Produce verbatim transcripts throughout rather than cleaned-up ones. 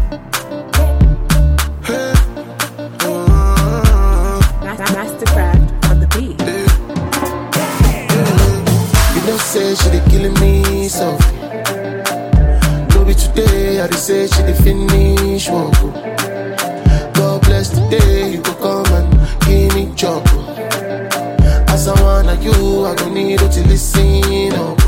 Mastercraft on the beat. You know, say she dey killing me softly. No be today, I dey say she dey finish work. God bless the day you go come and give me trouble. As I wanna you, I gon' need you to listen up.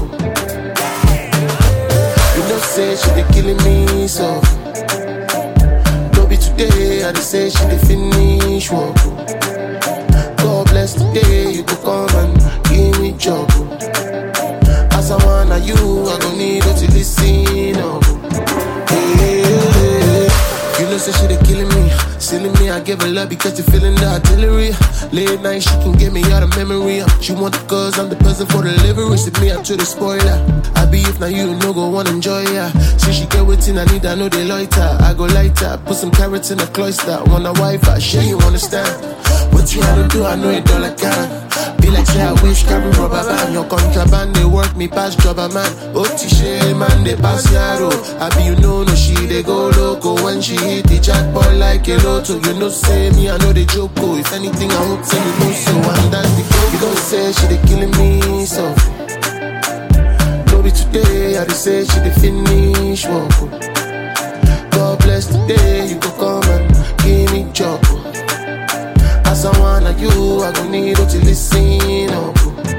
You know, say she dey killing me softly. No be today, I dey say she dey finish work. God bless the day you go come and give me trouble. As I wanna you, I gon' need you to listen up. Hey, hey, hey. You know, say she dey killing me, silly me. I give her love because you feeling the artillery. Late night, she can get me out of memory. She want the cause, I'm the person for the delivery. See me up to the spoiler. I be if now you no go wanna enjoy ya. See she get waiting, I need, I know they loiter. I go lighter, put some carrots in the cloister. Wanna wife, I sure you understand. What you had to do, I know it all I can. Be like say I wish carry rubber band. Your contraband, they work me past jobber man. Otishe man, they pass yaro. I be you know no she they go loco. When she hit the jackpot like a lotto. You know say me, I know they joke. If anything I hope say you know so. And that's the goal. You don't say she they killing me so. No be today, I dey say she dey finish work. God bless the day you go come and give me trouble. As I wanna you, I gon' need you to listen up.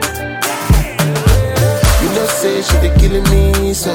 You know say she dey killing me so.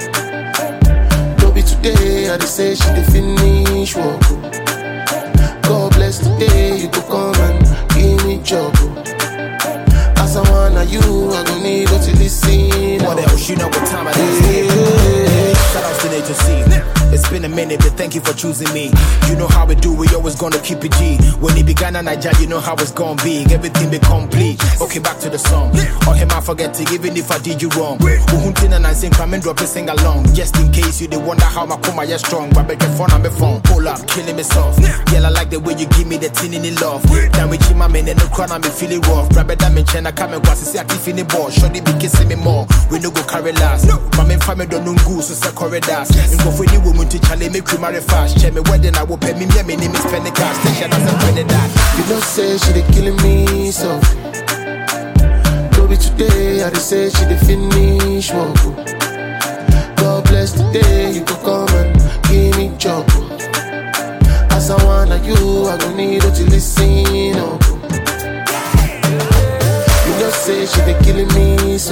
No be today, I dey say she dey finish work. God bless the day you go come and give me trouble. As I wanna you, I gon' need you to listen up. What else? You know what time it is. Hey. Shout out to Nature C. It's been a minute, but thank you for choosing me. You know how we do, we always gonna keep it G. When it began and I you know how it's gonna be. Everything be complete. Okay, back to the song. Or him I forget it, even if I did you wrong. Uhuntin and I sing, come and drop it, sing along. Just in case you they wonder how my coma is strong. But beg your phone on my phone. Pull up, killing me soft. Girl, I like the way you give me the tin in the love. Then with you, my man, and the crown, I'm feeling rough. Grab it, I'm in China, come and watch, see, I keep in the ball. Shorty be kissing me more. We no go carry last. My man, family don't know goose, so say corridors. And go for any woman to challenge me, cream marry fast. Check me wedding, I will pay me, my name is Penny Cash. Station as a penny that. You know say she dey killing me so. No be today, I dey say she dey finish work. God bless the day you go come and give me trouble. As I wanna you, I gon' need you to listen up. You know say she dey killing me so.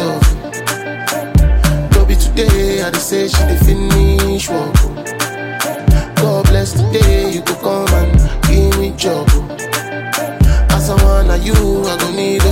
No be today, I dey say she dey finish work. God bless the day you go come and give me trouble. As I wanna you, I gon' need